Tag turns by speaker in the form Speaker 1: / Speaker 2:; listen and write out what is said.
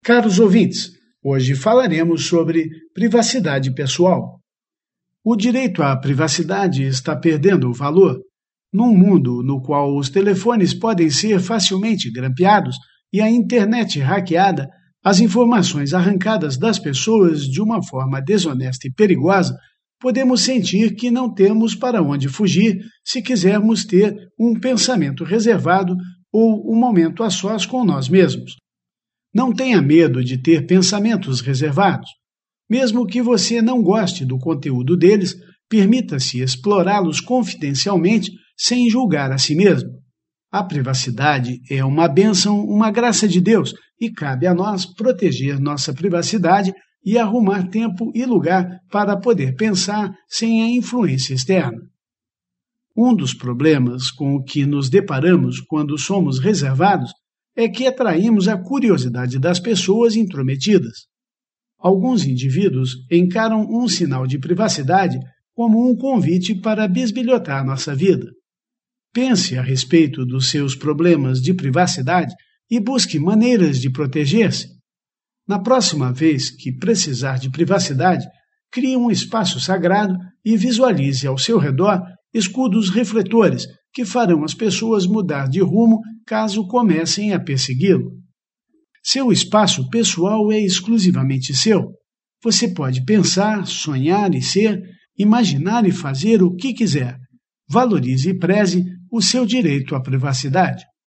Speaker 1: Caros ouvintes, hoje falaremos sobre privacidade pessoal. O direito à privacidade está perdendo o valor. Num mundo no qual os telefones podem ser facilmente grampeados e a internet hackeada, as informações arrancadas das pessoas de uma forma desonesta e perigosa, podemos sentir que não temos para onde fugir se quisermos ter um pensamento reservado ou um momento a sós com nós mesmos. Não tenha medo de ter pensamentos reservados. Mesmo que você não goste do conteúdo deles, permita-se explorá-los confidencialmente sem julgar a si mesmo. A privacidade é uma bênção, uma graça de Deus, e cabe a nós proteger nossa privacidade e arrumar tempo e lugar para poder pensar sem a influência externa. Um dos problemas com o que nos deparamos quando somos reservados é que atraímos a curiosidade das pessoas intrometidas. Alguns indivíduos encaram um sinal de privacidade como um convite para bisbilhotar nossa vida. Pense a respeito dos seus problemas de privacidade e busque maneiras de proteger-se. Na próxima vez que precisar de privacidade, crie um espaço sagrado e visualize ao seu redor escudos refletores que farão as pessoas mudar de rumo caso comecem a persegui-lo. Seu espaço pessoal é exclusivamente seu. Você pode pensar, sonhar e ser, imaginar e fazer o que quiser. Valorize e preze o seu direito à privacidade.